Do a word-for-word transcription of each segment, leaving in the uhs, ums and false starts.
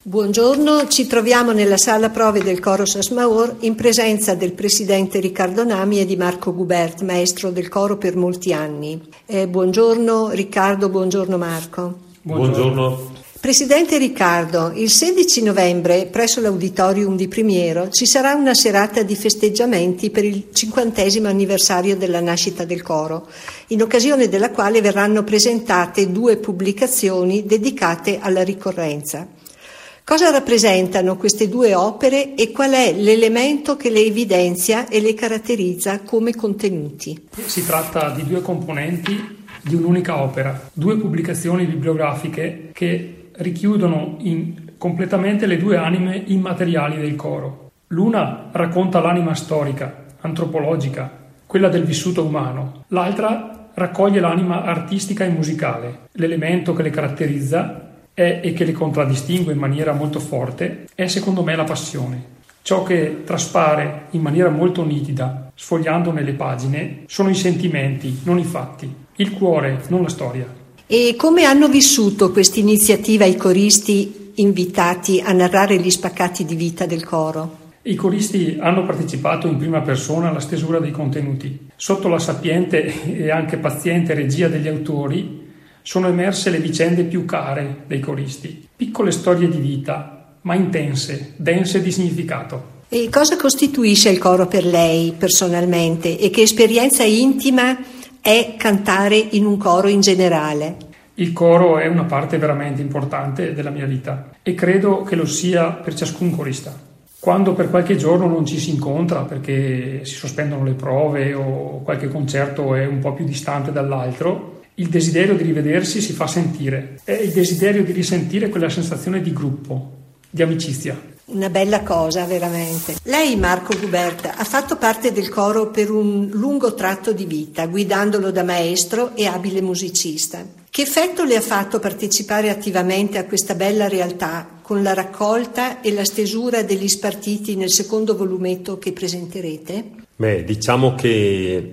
Buongiorno, ci troviamo nella sala prove del Coro Sasmaor in presenza del presidente Riccardo Nami e di Marco Gubert, maestro del coro per molti anni. Eh, buongiorno Riccardo, buongiorno Marco. Buongiorno. Presidente Riccardo, il sedici novembre presso l'Auditorium di Primiero ci sarà una serata di festeggiamenti per il cinquantesimo anniversario della nascita del coro, in occasione della quale verranno presentate due pubblicazioni dedicate alla ricorrenza. Cosa rappresentano queste due opere e qual è l'elemento che le evidenzia e le caratterizza come contenuti? Si tratta di due componenti di un'unica opera, due pubblicazioni bibliografiche che richiudono in completamente le due anime immateriali del coro. L'una racconta l'anima storica, antropologica, quella del vissuto umano. L'altra raccoglie l'anima artistica e musicale. L'elemento che le caratterizza è, e che le contraddistingue in maniera molto forte è secondo me la passione. Ciò che traspare in maniera molto nitida, sfogliandone le pagine, sono i sentimenti, non i fatti, il cuore, non la storia. E come hanno vissuto questa iniziativa i coristi invitati a narrare gli spaccati di vita del coro? I coristi hanno partecipato in prima persona alla stesura dei contenuti. Sotto la sapiente e anche paziente regia degli autori sono emerse le vicende più care dei coristi, piccole storie di vita, ma intense, dense di significato. E cosa costituisce il coro per lei personalmente e che esperienza intima è cantare in un coro in generale? Il coro è una parte veramente importante della mia vita e credo che lo sia per ciascun corista. Quando per qualche giorno non ci si incontra perché si sospendono le prove o qualche concerto è un po' più distante dall'altro, il desiderio di rivedersi si fa sentire. È il desiderio di risentire quella sensazione di gruppo, di amicizia. Una bella cosa, veramente. Lei, Marco Gubert, ha fatto parte del coro per un lungo tratto di vita, guidandolo da maestro e abile musicista. Che effetto le ha fatto partecipare attivamente a questa bella realtà con la raccolta e la stesura degli spartiti nel secondo volumetto che presenterete? Beh, diciamo che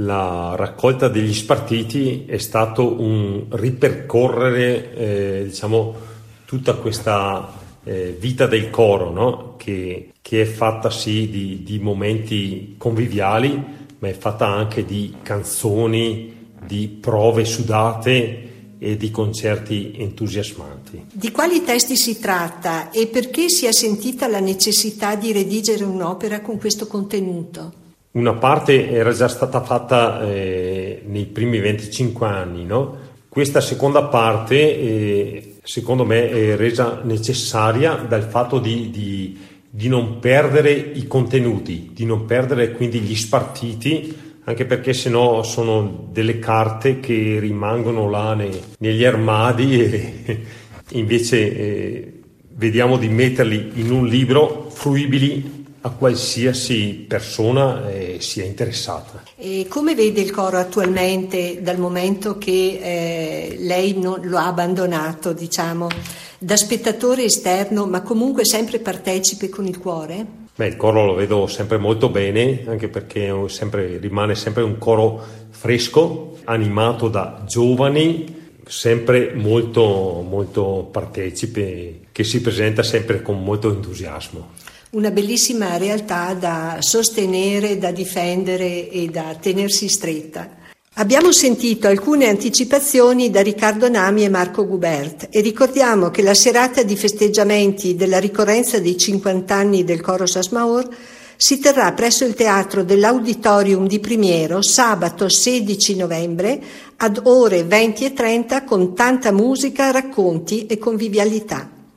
la raccolta degli spartiti è stato un ripercorrere, eh, diciamo, tutta questa eh, vita del coro, no? Che, che è fatta sì di, di momenti conviviali, ma è fatta anche di canzoni, di prove sudate e di concerti entusiasmanti. Di quali testi si tratta e perché si è sentita la necessità di redigere un'opera con questo contenuto? Una parte era già stata fatta eh, nei primi venticinque anni, no? Questa seconda parte, eh, secondo me, è resa necessaria dal fatto di, di, di non perdere i contenuti, di non perdere quindi gli spartiti, anche perché sennò sono delle carte che rimangono là ne, negli armadi e invece eh, vediamo di metterli in un libro fruibili a qualsiasi persona eh, sia interessata. E come vede il coro attualmente dal momento che eh, lei non, lo ha abbandonato, diciamo, da spettatore esterno ma comunque sempre partecipe con il cuore? Beh, il coro lo vedo sempre molto bene, anche perché è sempre, rimane sempre un coro fresco, animato da giovani, sempre molto, molto partecipe, che si presenta sempre con molto entusiasmo. Una bellissima realtà da sostenere, da difendere e da tenersi stretta. Abbiamo sentito alcune anticipazioni da Riccardo Nami e Marco Gubert e ricordiamo che la serata di festeggiamenti della ricorrenza dei cinquanta anni del Coro Sasmaor si terrà presso il teatro dell'Auditorium di Primiero sabato sedici novembre ad ore venti e trenta con tanta musica, racconti e convivialità.